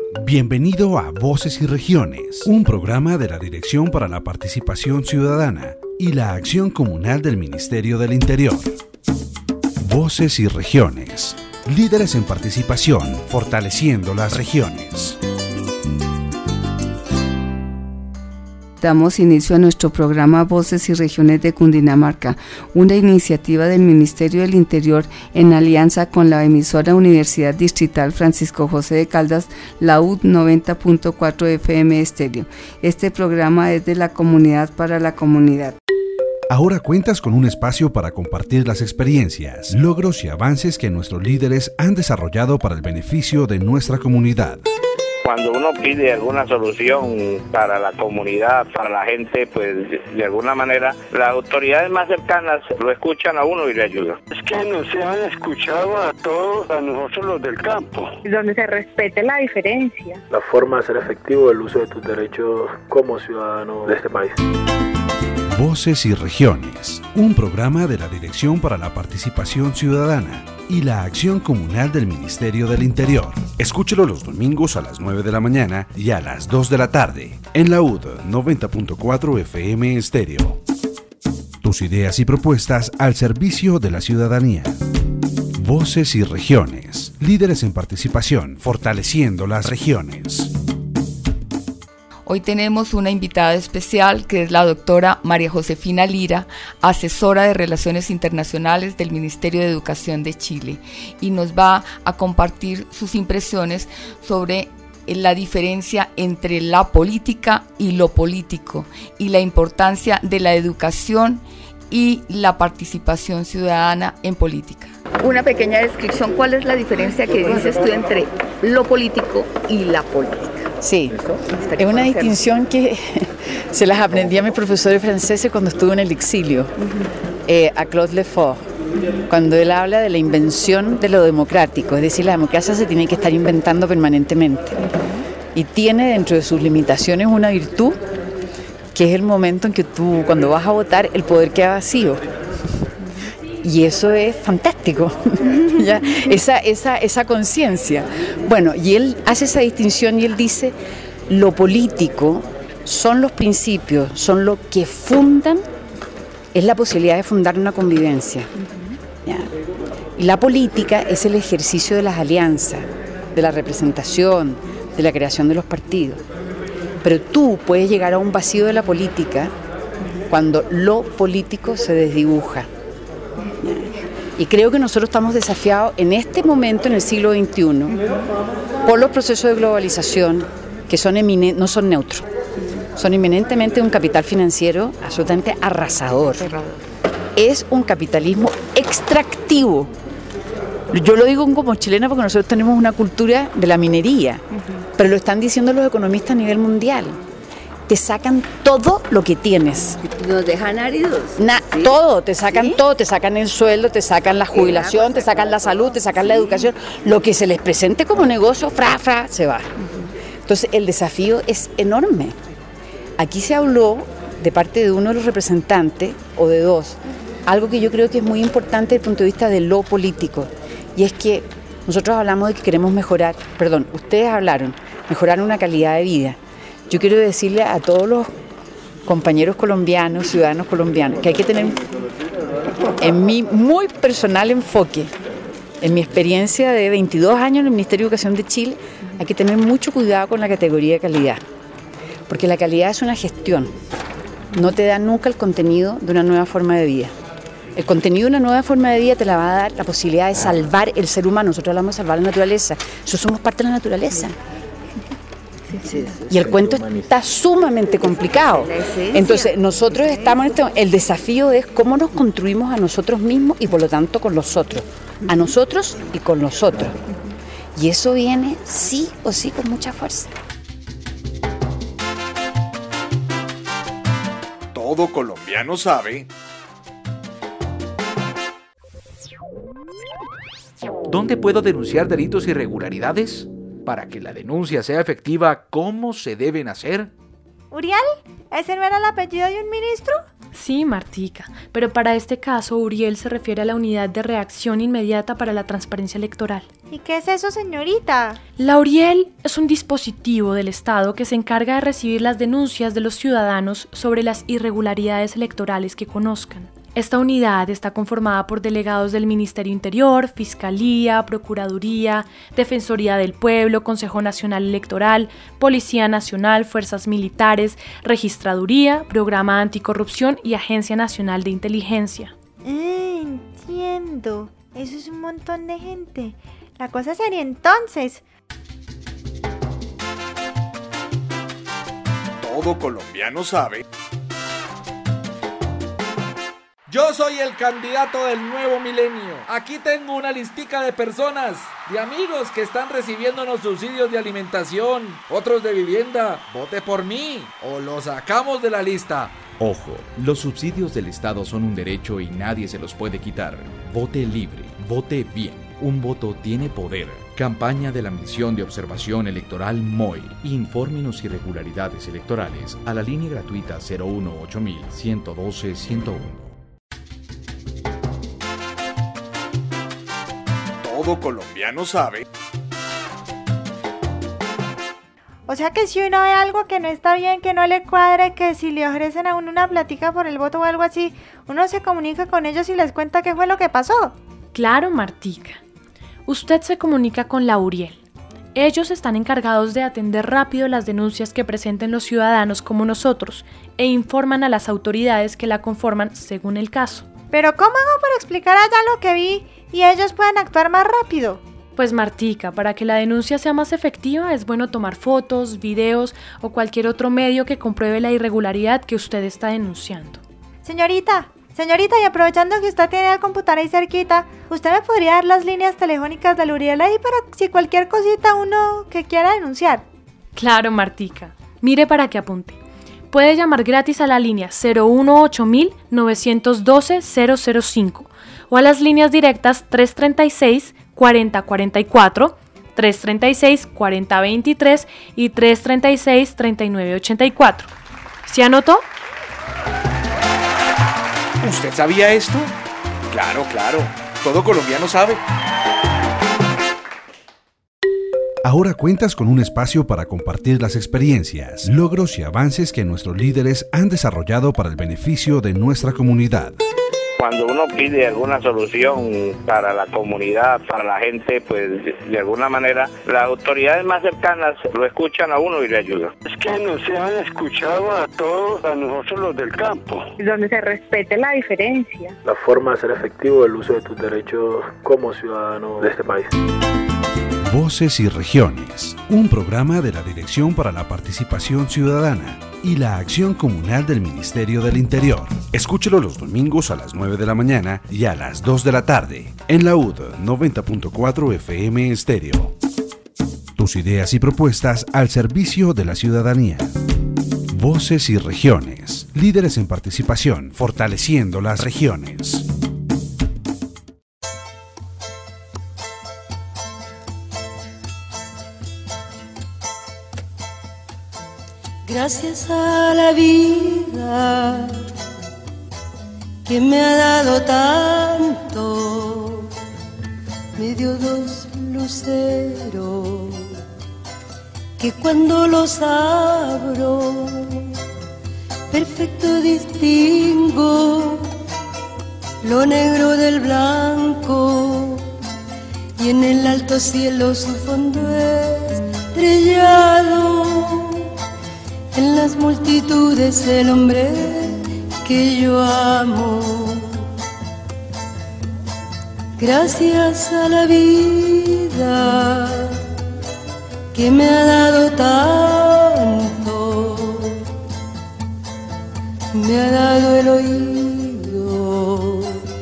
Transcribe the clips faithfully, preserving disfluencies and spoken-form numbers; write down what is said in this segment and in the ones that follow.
Bienvenido a Voces y Regiones, un programa de la Dirección para la Participación Ciudadana y la Acción Comunal del Ministerio del Interior. Voces y Regiones, líderes en participación, fortaleciendo las regiones. Damos inicio a nuestro programa Voces y Regiones de Cundinamarca, una iniciativa del Ministerio del Interior en alianza con la emisora Universidad Distrital Francisco José de Caldas, la U noventa punto cuatro F M Estéreo. Este programa es de la comunidad para la comunidad. Ahora cuentas con un espacio para compartir las experiencias, logros y avances que nuestros líderes han desarrollado para el beneficio de nuestra comunidad. Cuando uno pide alguna solución para la comunidad, para la gente, pues de alguna manera las autoridades más cercanas lo escuchan a uno y le ayudan. Es que nos han escuchado a todos, a nosotros los del campo. Donde se respete la diferencia. La forma de hacer efectivo el uso de tus derechos como ciudadano de este país. Voces y Regiones, un programa de la Dirección para la Participación Ciudadana y la Acción Comunal del Ministerio del Interior. Escúchelo los domingos a las nueve de la mañana y a las dos de la tarde en la U D noventa punto cuatro F M Estéreo. Tus ideas y propuestas al servicio de la ciudadanía. Voces y Regiones, líderes en participación, fortaleciendo las regiones. Hoy tenemos una invitada especial que es la doctora María Josefina Lira, asesora de Relaciones Internacionales del Ministerio de Educación de Chile, y nos va a compartir sus impresiones sobre la diferencia entre la política y lo político y la importancia de la educación y la participación ciudadana en política. Una pequeña descripción, ¿cuál es la diferencia que dices tú entre lo político y la política? Sí, es una distinción que se las aprendí a mis profesores franceses cuando estuve en el exilio, uh-huh. eh, a Claude Lefort, cuando él habla de la invención de lo democrático, es decir, la democracia se tiene que estar inventando permanentemente, uh-huh. y tiene dentro de sus limitaciones una virtud, que es el momento en que tú, cuando vas a votar, el poder queda vacío. Y eso es fantástico, ¿ya? esa, esa, esa conciencia. Bueno, y él hace esa distinción y él dice, lo político son los principios, son lo que fundan, es la posibilidad de fundar una convivencia. ¿Ya? Y la política es el ejercicio de las alianzas, de la representación, de la creación de los partidos. Pero tú puedes llegar a un vacío de la política cuando lo político se desdibuja. Y creo que nosotros estamos desafiados en este momento, en el siglo veintiuno, por los procesos de globalización que son eminen- no son neutros, son eminentemente un capital financiero absolutamente arrasador. Es un capitalismo extractivo. Yo lo digo como chilena porque nosotros tenemos una cultura de la minería, pero lo están diciendo los economistas a nivel mundial. Te sacan todo lo que tienes. Nos dejan áridos. Na, ¿sí? Todo, te sacan ¿Sí? todo, te sacan el sueldo, te sacan la jubilación, te sacan la salud, te sacan la educación. Lo que se les presente como negocio, fra, fra, se va. Entonces el desafío es enorme. Aquí se habló de parte de uno de los representantes, o de dos, algo que yo creo que es muy importante desde el punto de vista de lo político, y es que nosotros hablamos de que queremos mejorar, perdón, ustedes hablaron, mejorar una calidad de vida. Yo quiero decirle a todos los compañeros colombianos, ciudadanos colombianos, que hay que tener, en mi muy personal enfoque, en mi experiencia de veintidós años en el Ministerio de Educación de Chile, hay que tener mucho cuidado con la categoría de calidad, porque la calidad es una gestión, no te da nunca el contenido de una nueva forma de vida. El contenido de una nueva forma de vida te la va a dar la posibilidad de salvar el ser humano. Nosotros hablamos de salvar la naturaleza, eso somos parte de la naturaleza. Sí, sí, sí, y el cuento está sumamente complicado. Entonces nosotros estamos en este, el desafío es cómo nos construimos a nosotros mismos y por lo tanto con los otros, a nosotros y con los otros. Y eso viene sí o sí con mucha fuerza. Todo colombiano sabe. ¿Dónde puedo denunciar delitos e irregularidades? Para que la denuncia sea efectiva, ¿cómo se deben hacer? ¿Uriel? ¿Ese no era el apellido de un ministro? Sí, Martica, pero para este caso Uriel se refiere a la Unidad de Reacción Inmediata para la Transparencia Electoral. ¿Y qué es eso, señorita? La Uriel es un dispositivo del Estado que se encarga de recibir las denuncias de los ciudadanos sobre las irregularidades electorales que conozcan. Esta unidad está conformada por delegados del Ministerio Interior, Fiscalía, Procuraduría, Defensoría del Pueblo, Consejo Nacional Electoral, Policía Nacional, Fuerzas Militares, Registraduría, Programa Anticorrupción y Agencia Nacional de Inteligencia. Mm, entiendo. Eso es un montón de gente. La cosa sería entonces... Todo colombiano sabe. Yo soy el candidato del nuevo milenio. Aquí tengo una listica de personas, de amigos que están recibiendo unos subsidios de alimentación, otros de vivienda. Vote por mí o lo sacamos de la lista. Ojo, los subsidios del Estado son un derecho y nadie se los puede quitar. Vote libre, vote bien. Un voto tiene poder. Campaña de la Misión de Observación Electoral M O E. Infórmenos irregularidades electorales a la línea gratuita cero uno ocho mil ciento doce ciento uno. Todo colombiano sabe. O sea que si uno ve algo que no está bien, que no le cuadre, que si le ofrecen a uno una plática por el voto o algo así, uno se comunica con ellos y les cuenta qué fue lo que pasó. Claro, Martica. Usted se comunica con la Uriel. Ellos están encargados de atender rápido las denuncias que presenten los ciudadanos como nosotros e informan a las autoridades que la conforman según el caso. Pero ¿cómo hago para explicar allá lo que vi y ellos puedan actuar más rápido? Pues Martica, para que la denuncia sea más efectiva es bueno tomar fotos, videos o cualquier otro medio que compruebe la irregularidad que usted está denunciando. Señorita, señorita, y aprovechando que usted tiene el computador ahí cerquita, ¿usted me podría dar las líneas telefónicas de la Uriel ahí para si cualquier cosita uno que quiera denunciar? Claro, Martica. Mire para que apunte. Puede llamar gratis a la línea cero uno ocho mil novecientos doce cero cero cinco o a las líneas directas tres treinta y seis cuarenta cuarenta y cuatro, tres treinta y seis cuarenta veintitrés y tres treinta y seis treinta y nueve ochenta y cuatro. ¿Se anotó? ¿Usted sabía esto? Claro, claro. Todo colombiano sabe. Ahora cuentas con un espacio para compartir las experiencias, logros y avances que nuestros líderes han desarrollado para el beneficio de nuestra comunidad. Cuando uno pide alguna solución para la comunidad, para la gente, pues de alguna manera las autoridades más cercanas lo escuchan a uno y le ayudan. Es que nos han escuchado a todos, a nosotros los del campo. Donde se respete la diferencia. La forma de ser efectivo el uso de tus derechos como ciudadano de este país. Voces y Regiones, un programa de la Dirección para la Participación Ciudadana y la Acción Comunal del Ministerio del Interior. Escúchelo los domingos a las nueve de la mañana y a las dos de la tarde en la U D noventa punto cuatro F M Estéreo. Tus ideas y propuestas al servicio de la ciudadanía. Voces y Regiones, líderes en participación, fortaleciendo las regiones. Gracias a la vida que me ha dado tanto, me dio dos luceros que cuando los abro perfecto distingo lo negro del blanco y en el alto cielo su fondo estrellado. En las multitudes el hombre que yo amo. Gracias a la vida que me ha dado tanto, me ha dado el oído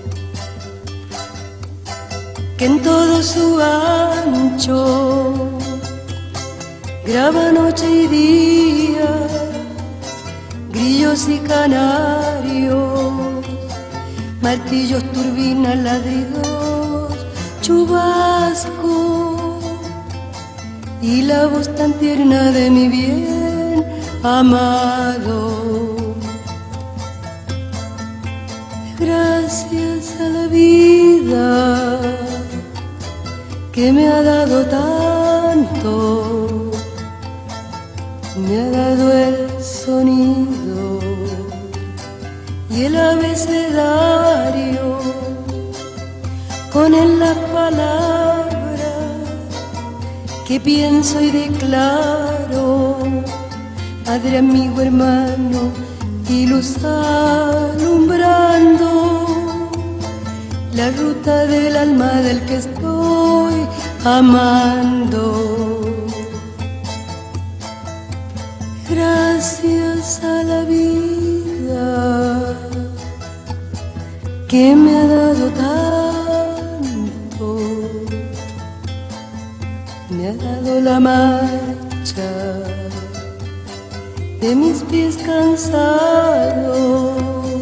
que en todo su ancho graba noche y día, grillos y canarios, martillos, turbinas, ladridos, chubasco y la voz tan tierna de mi bien amado. Gracias a la vida que me ha dado tanto, me ha dado el sonido y el abecedario, con él las palabras que pienso y declaro, padre, amigo, hermano y luz alumbrando la ruta del alma del que estoy amando. Gracias a la vida que me ha dado tanto, me ha dado la marcha de mis pies cansados,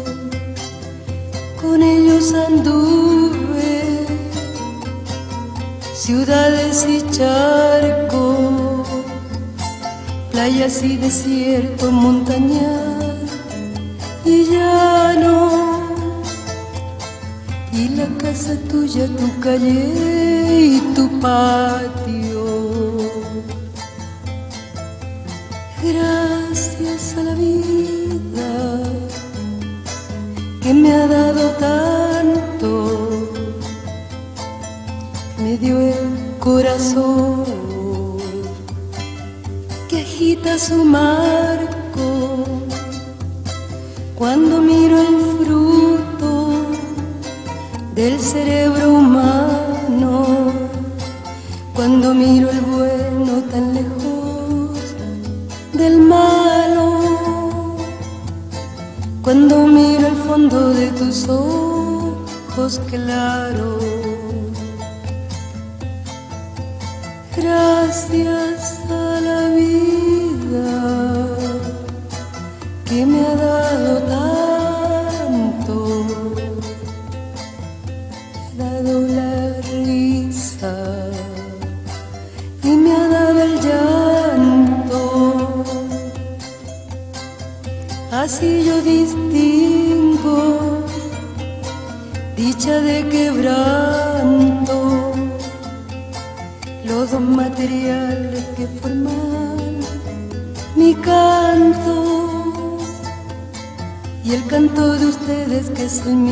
con ellos anduve ciudades y charcos, playas y desierto, montañas y llano, y la casa tuya, tu calle y tu patio. Gracias a la vida que me ha dado tanto, me dio el corazón que agita su marco cuando miro el fruto del cerebro humano, cuando miro el bueno tan lejos del malo, cuando miro el fondo de tus ojos claros. Gracias a la vida que me ha dado tanto, me ha dado la risa y me ha dado el llanto. Así yo distingo dicha de quebranto, los dos materiales que forman mi canto y el canto de ustedes que es el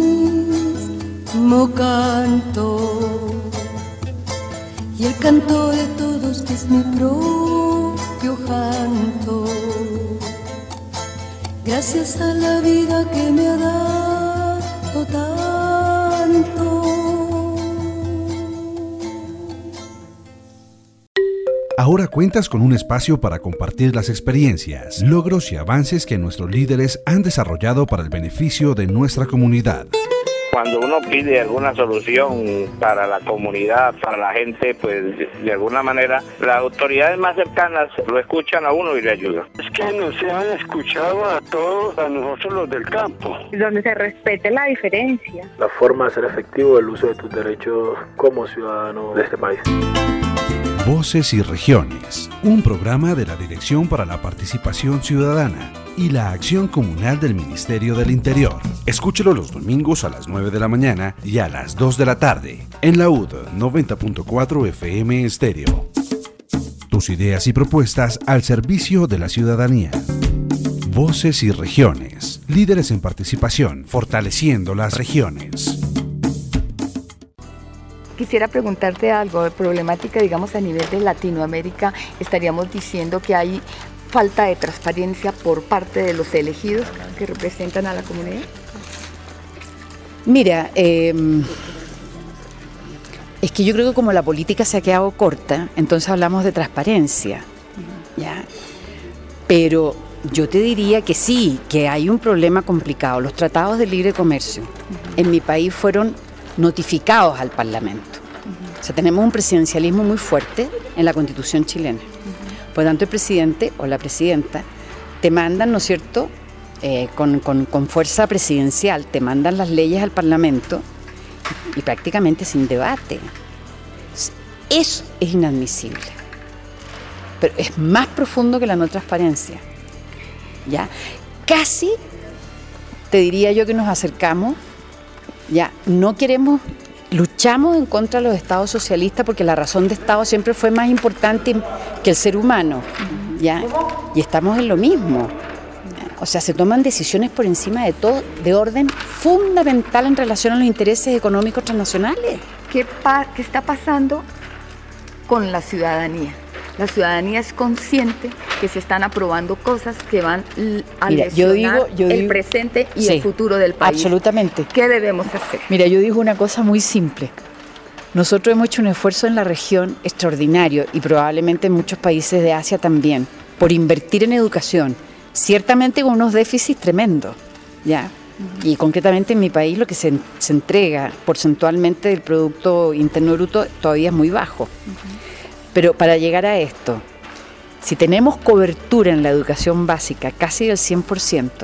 mismo canto, y el canto de todos que es mi propio canto. Gracias a la vida que me ha dado tanto. Ahora cuentas con un espacio para compartir las experiencias, logros y avances que nuestros líderes han desarrollado para el beneficio de nuestra comunidad. Cuando uno pide alguna solución para la comunidad, para la gente, pues de alguna manera las autoridades más cercanas lo escuchan a uno y le ayudan. Es que nos han escuchado a todos, a nosotros los del campo. Donde se respete la diferencia. La forma de hacer efectivo el uso de tus derechos como ciudadano de este país. Voces y Regiones, un programa de la Dirección para la Participación Ciudadana y la Acción Comunal del Ministerio del Interior. Escúchelo los domingos a las nueve de la mañana y a las dos de la tarde en la U D noventa punto cuatro F M Estéreo. Tus ideas y propuestas al servicio de la ciudadanía. Voces y Regiones, líderes en participación, fortaleciendo las regiones. Quisiera preguntarte algo de problemática, digamos, a nivel de Latinoamérica. Estaríamos diciendo que hay falta de transparencia por parte de los elegidos que representan a la comunidad. Mira, eh, es que yo creo que como la política se ha quedado corta, entonces hablamos de transparencia, ¿ya? Pero yo te diría que sí, que hay un problema complicado. Los tratados de libre comercio en mi país fueron notificados al Parlamento. Uh-huh. O sea, tenemos un presidencialismo muy fuerte en la Constitución chilena. Uh-huh. Por lo tanto, el presidente o la presidenta te mandan, ¿no es cierto?, eh, con, con, con fuerza presidencial, te mandan las leyes al Parlamento y, y prácticamente sin debate. Eso es inadmisible. Pero es más profundo que la no transparencia. ¿Ya? Casi te diría yo que nos acercamos, ya, no queremos, luchamos en contra de los estados socialistas porque la razón de Estado siempre fue más importante que el ser humano, ya, y estamos en lo mismo. O sea, se toman decisiones por encima de todo, de orden fundamental en relación a los intereses económicos transnacionales. ¿Qué, pa- qué está pasando con la ciudadanía? La ciudadanía es consciente que se están aprobando cosas que van l- a Mira, lesionar yo digo, yo el digo, presente y sí, el futuro del país. Absolutamente. ¿Qué debemos hacer? Mira, yo digo una cosa muy simple. Nosotros hemos hecho un esfuerzo en la región extraordinario y probablemente en muchos países de Asia también, por invertir en educación, ciertamente con unos déficits tremendos, ¿ya? Uh-huh. Y concretamente en mi país lo que se, se entrega porcentualmente del Producto Interno Bruto todavía es muy bajo. Uh-huh. Pero para llegar a esto, si tenemos cobertura en la educación básica casi del cien por ciento,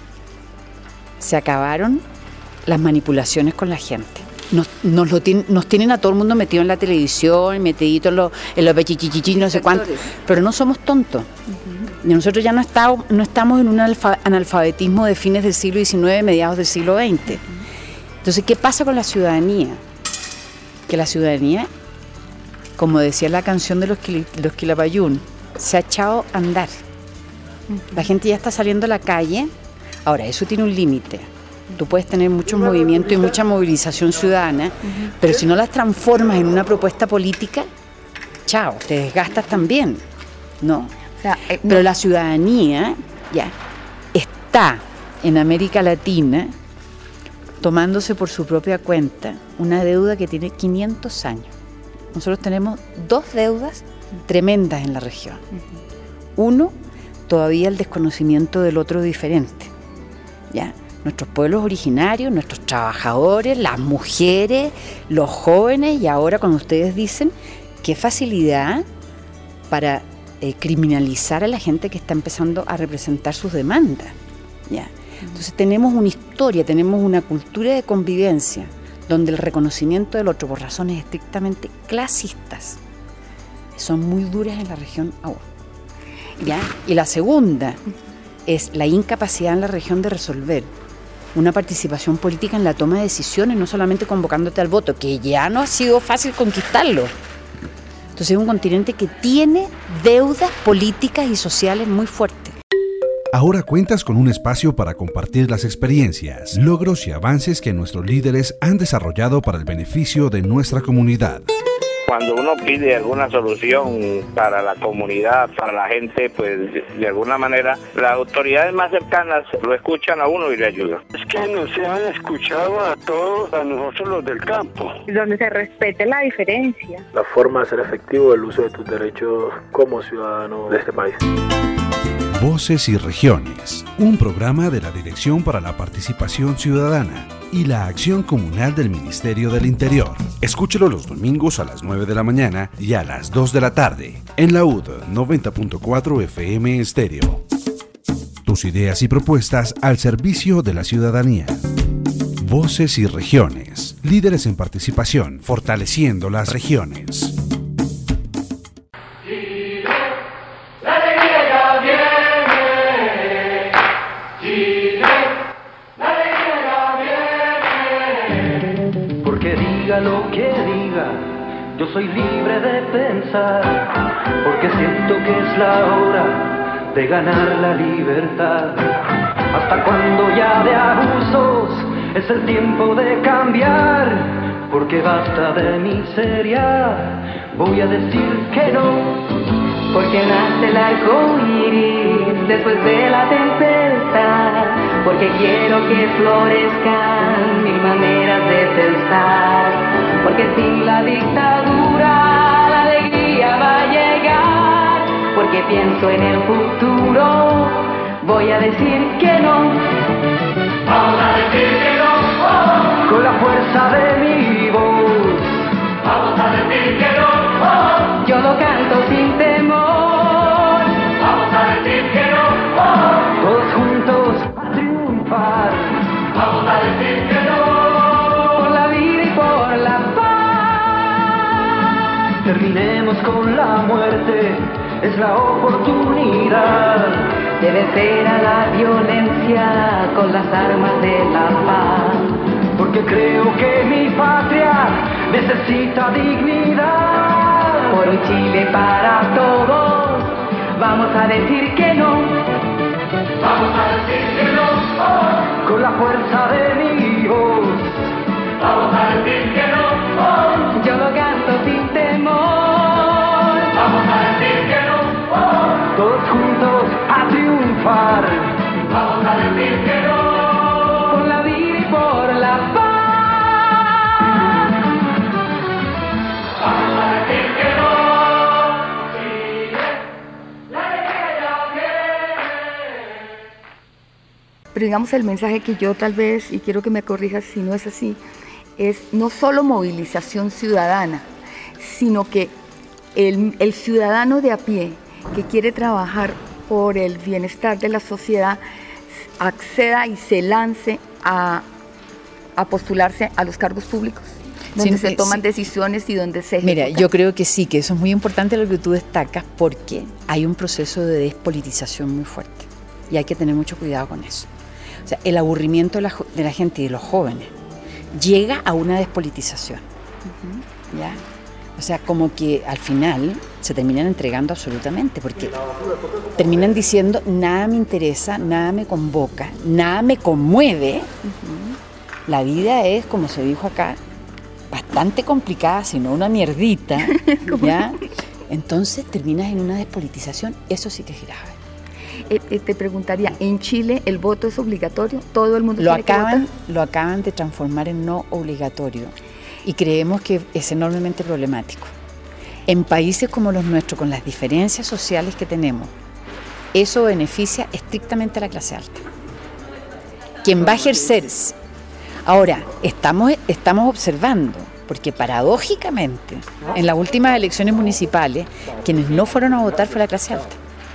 se acabaron las manipulaciones con la gente. Nos, nos, lo tienen, nos tienen a todo el mundo metido en la televisión, metidito en los en los bechichichichis, no sé cuánto, pero no somos tontos. Uh-huh. Y nosotros ya no, está, no estamos en un alfa, analfabetismo de fines del siglo diecinueve, mediados del siglo veinte. Uh-huh. Entonces, ¿qué pasa con la ciudadanía? Que la ciudadanía, como decía la canción de los, los Quilapayún, se ha echado a andar. Uh-huh. La gente ya está saliendo a la calle. Ahora, eso tiene un límite. Tú puedes tener mucho movimiento y mucha movilización ciudadana, uh-huh. pero si no las transformas en una propuesta política, chao, te desgastas también. No. O sea, eh, pero no. La ciudadanía ya está en América Latina tomándose por su propia cuenta una deuda que tiene quinientos años. Nosotros tenemos dos deudas tremendas en la región. Uh-huh. Uno, todavía el desconocimiento del otro diferente. ¿Ya? Nuestros pueblos originarios, nuestros trabajadores, las mujeres, los jóvenes, y ahora cuando ustedes dicen qué facilidad para eh, criminalizar a la gente que está empezando a representar sus demandas. ¿Ya? Entonces tenemos una historia, tenemos una cultura de convivencia donde el reconocimiento del otro por razones estrictamente clasistas son muy duras en la región aún. ¿Ya? Y la segunda es la incapacidad en la región de resolver una participación política en la toma de decisiones, no solamente convocándote al voto, que ya no ha sido fácil conquistarlo. Entonces es un continente que tiene deudas políticas y sociales muy fuertes. Ahora cuentas con un espacio para compartir las experiencias, logros y avances que nuestros líderes han desarrollado para el beneficio de nuestra comunidad. Cuando uno pide alguna solución para la comunidad, para la gente, pues de alguna manera las autoridades más cercanas lo escuchan a uno y le ayudan. Es que nos han escuchado a todos, a nosotros los del campo. Donde se respete la diferencia. La forma de hacer efectivo el uso de tus derechos como ciudadano de este país. Voces y Regiones, un programa de la Dirección para la Participación Ciudadana y la Acción Comunal del Ministerio del Interior. Escúchelo los domingos a las nueve de la mañana y a las dos de la tarde en la U D noventa punto cuatro F M Estéreo. Tus ideas y propuestas al servicio de la ciudadanía. Voces y Regiones, líderes en participación, fortaleciendo las regiones. Lo que diga, yo soy libre de pensar, porque siento que es la hora de ganar la libertad. Hasta cuando ya de abusos es el tiempo de cambiar, porque basta de miseria, voy a decir que no. Porque nace el arco iris después de la tempestad, porque quiero que florezcan mil maneras de pensar, porque sin la dictadura la alegría va a llegar, porque pienso en el futuro, voy a decir que no. Vamos a decir que no, oh. Con la fuerza de mi voz. Vamos a decir que no, oh. Yo lo canto sin temor. Vamos a decir que no, oh. Todos juntos a triunfar. Vamos a decir que no. Por la vida y por la paz. Terminemos con la muerte, es la oportunidad de vencer a la violencia con las armas de la paz. Porque creo que mi patria necesita dignidad. Por un Chile para todos, vamos a decir que no. Vamos a decir que no. Oh. Con la fuerza de mi voz. Vamos a decir que no. Oh. Yo lo canto sin temor. Vamos a decir que no. Oh. Todos juntos a triunfar. Vamos a decir que no. Por la vida y por la paz. Vamos a decir que no. Chile, la alegría ya viene. Pero digamos, el mensaje que yo tal vez, y quiero que me corrijas si no es así, es no solo movilización ciudadana, sino que el, el ciudadano de a pie que quiere trabajar por el bienestar de la sociedad acceda y se lance a, a postularse a los cargos públicos, donde sí, se toman sí. decisiones y donde se ejecutan. Mira, yo creo que sí, que eso es muy importante lo que tú destacas, porque hay un proceso de despolitización muy fuerte y hay que tener mucho cuidado con eso. O sea, el aburrimiento de la, de la gente y de los jóvenes llega a una despolitización, uh-huh. ¿ya? O sea, como que al final se terminan entregando absolutamente, porque terminan diciendo, nada me interesa, nada me convoca, nada me conmueve. Uh-huh. La vida es, como se dijo acá, bastante complicada, sino una mierdita, ¿ya? Entonces terminas en una despolitización, eso sí que es grave. Eh, eh, te preguntaría, ¿en Chile el voto es obligatorio? ¿Todo el mundo lo tiene acaban, que votar? Lo acaban de transformar en no obligatorio y creemos que es enormemente problemático. En países como los nuestros, con las diferencias sociales que tenemos, eso beneficia estrictamente a la clase alta. Quien va a ejercer. Ahora, estamos, estamos observando, porque paradójicamente, en las últimas elecciones municipales, quienes no fueron a votar fue la clase alta.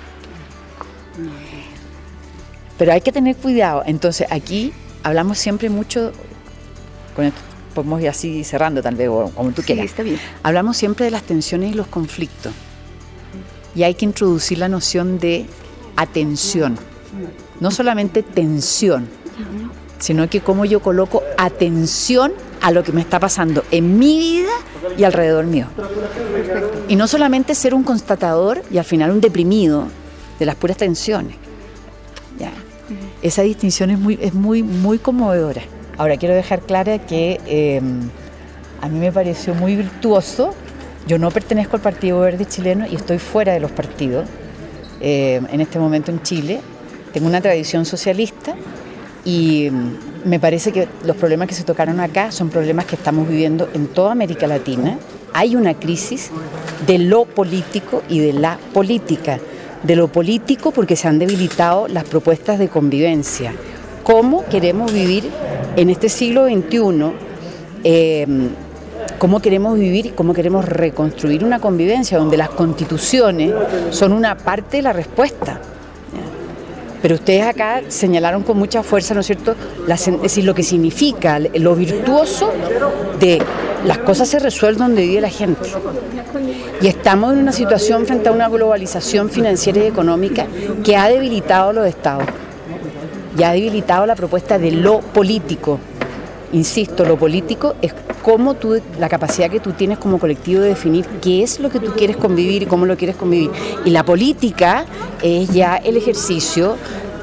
Pero hay que tener cuidado. Entonces aquí hablamos siempre mucho, con esto podemos ir así cerrando tal vez, o como tú quieras. Sí, está bien. Hablamos siempre de las tensiones y los conflictos. Y hay que introducir la noción de atención. No solamente tensión, sino que cómo yo coloco atención a lo que me está pasando en mi vida y alrededor mío. Y no solamente ser un constatador y al final un deprimido de las puras tensiones. Ya. Esa distinción es muy, es muy, muy conmovedora. Ahora quiero dejar clara que eh, a mí me pareció muy virtuoso. Yo no pertenezco al Partido Verde Chileno y estoy fuera de los partidos eh, en este momento en Chile. Tengo una tradición socialista y me parece que los problemas que se tocaron acá son problemas que estamos viviendo en toda América Latina. Hay una crisis de lo político y de la política. De lo político porque se han debilitado las propuestas de convivencia. ¿Cómo queremos vivir en este siglo veintiuno? Eh, ¿Cómo queremos vivir y cómo queremos reconstruir una convivencia donde las constituciones son una parte de la respuesta? Pero ustedes acá señalaron con mucha fuerza, ¿no es cierto?, la, es decir, lo que significa, lo virtuoso de las cosas se resuelven donde vive la gente. Y estamos en una situación frente a una globalización financiera y económica que ha debilitado los estados y ha debilitado la propuesta de lo político. Insisto, lo político es cómo tú, la capacidad que tú tienes como colectivo de definir qué es lo que tú quieres convivir y cómo lo quieres convivir. Y la política es ya el ejercicio,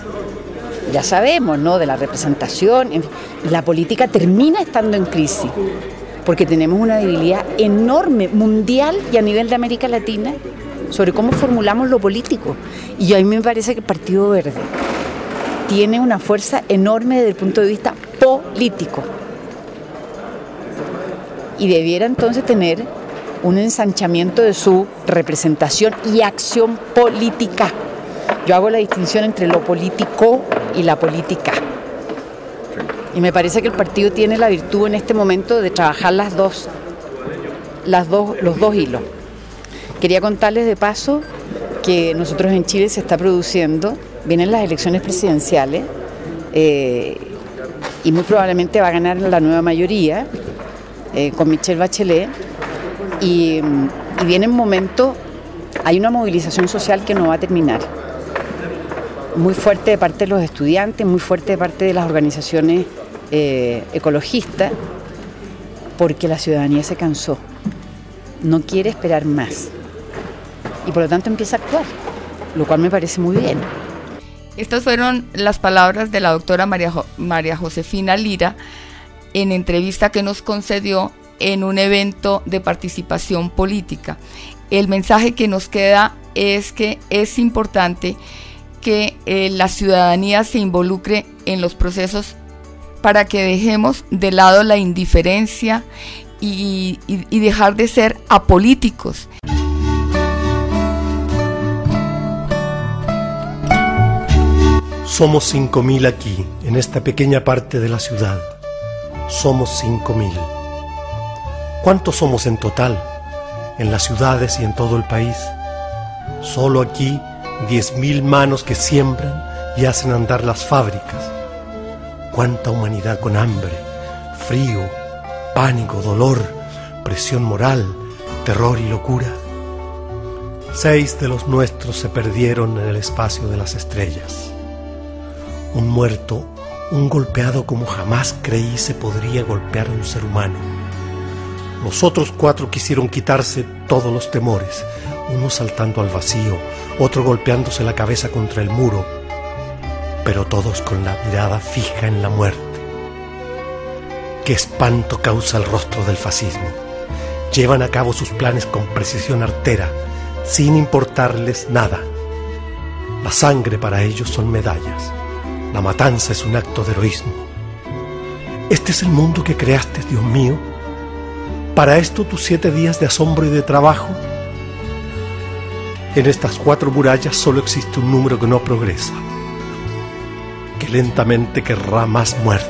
ya sabemos, ¿no?, de la representación. En fin, la política termina estando en crisis porque tenemos una debilidad enorme, mundial y a nivel de América Latina, sobre cómo formulamos lo político. Y a mí me parece que el Partido Verde tiene una fuerza enorme desde el punto de vista político. Y debiera entonces tener un ensanchamiento de su representación y acción política. Yo hago la distinción entre lo político y la política. Y me parece que el partido tiene la virtud en este momento de trabajar las dos, las dos, los dos hilos. Quería contarles de paso que nosotros en Chile se está produciendo, vienen las elecciones presidenciales eh, y muy probablemente va a ganar la nueva mayoría eh, con Michelle Bachelet y, y viene un momento, hay una movilización social que no va a terminar. muy fuerte de parte de los estudiantes, muy fuerte de parte de las organizaciones eh, ecologistas, porque la ciudadanía se cansó, no quiere esperar más y por lo tanto empieza a actuar, lo cual me parece muy bien. Estas fueron las palabras de la doctora María, jo- María Josefina Lira en entrevista que nos concedió en un evento de participación política. El mensaje que nos queda es que es importante que eh, la ciudadanía se involucre en los procesos para que dejemos de lado la indiferencia y, y, y dejar de ser apolíticos. Somos cinco mil aquí, en esta pequeña parte de la ciudad. Somos cinco mil. ¿Cuántos somos en total? En las ciudades y en todo el país. Solo aquí, diez mil manos que siembran y hacen andar las fábricas. Cuánta humanidad con hambre, frío, pánico, dolor, presión moral, terror y locura. Seis de los nuestros se perdieron en el espacio de las estrellas. Un muerto, un golpeado como jamás creí se podría golpear a un ser humano. Los otros cuatro quisieron quitarse todos los temores, uno saltando al vacío, otro golpeándose la cabeza contra el muro, pero todos con la mirada fija en la muerte. Qué espanto causa el rostro del fascismo. Llevan a cabo sus planes con precisión artera, sin importarles nada. La sangre para ellos son medallas. La matanza es un acto de heroísmo. ¿Este es el mundo que creaste, Dios mío? ¿Para esto tus siete días de asombro y de trabajo? En estas cuatro murallas solo existe un número que no progresa, que lentamente querrá más muerte.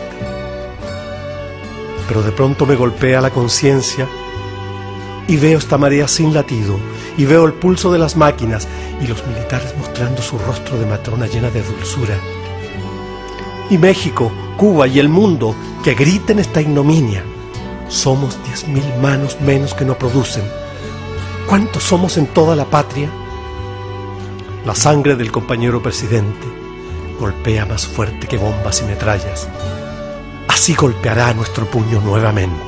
Pero de pronto me golpea la conciencia y veo esta marea sin latido, y veo el pulso de las máquinas y los militares mostrando su rostro de matrona llena de dulzura. Y México, Cuba y el mundo que griten esta ignominia. Somos diez mil manos menos que no producen. ¿Cuántos somos en toda la patria? La sangre del compañero presidente golpea más fuerte que bombas y metrallas. Así golpeará nuestro puño nuevamente.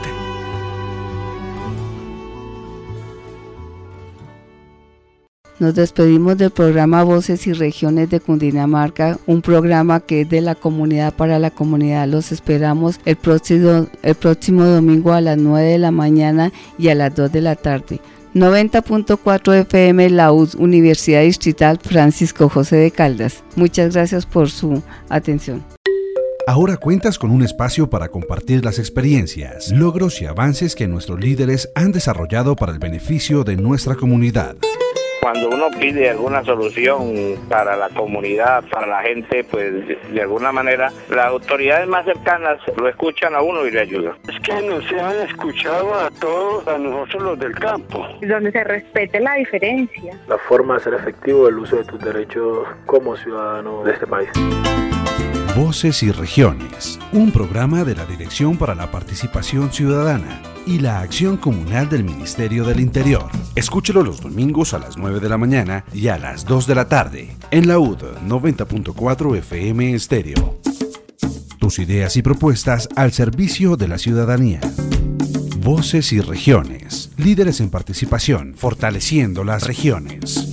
Nos despedimos del programa Voces y Regiones de Cundinamarca, un programa que es de la comunidad para la comunidad. Los esperamos el próximo, el próximo domingo a las nueve de la mañana y a las dos de la tarde. noventa punto cuatro F M, la U D, Universidad Distrital Francisco José de Caldas. Muchas gracias por su atención. Ahora cuentas con un espacio para compartir las experiencias, logros y avances que nuestros líderes han desarrollado para el beneficio de nuestra comunidad. Cuando uno pide alguna solución para la comunidad, para la gente, pues de alguna manera las autoridades más cercanas lo escuchan a uno y le ayudan. Es que nos han escuchado a todos, a nosotros los del campo. Donde se respete la diferencia. La forma de hacer efectivo el uso de tus derechos como ciudadano de este país. Voces y Regiones, un programa de la Dirección para la Participación Ciudadana y la Acción Comunal del Ministerio del Interior. Escúchelo los domingos a las nueve de la mañana y a las dos de la tarde en la U D noventa punto cuatro F M Estéreo. Tus ideas y propuestas al servicio de la ciudadanía. Voces y Regiones, líderes en participación, fortaleciendo las regiones.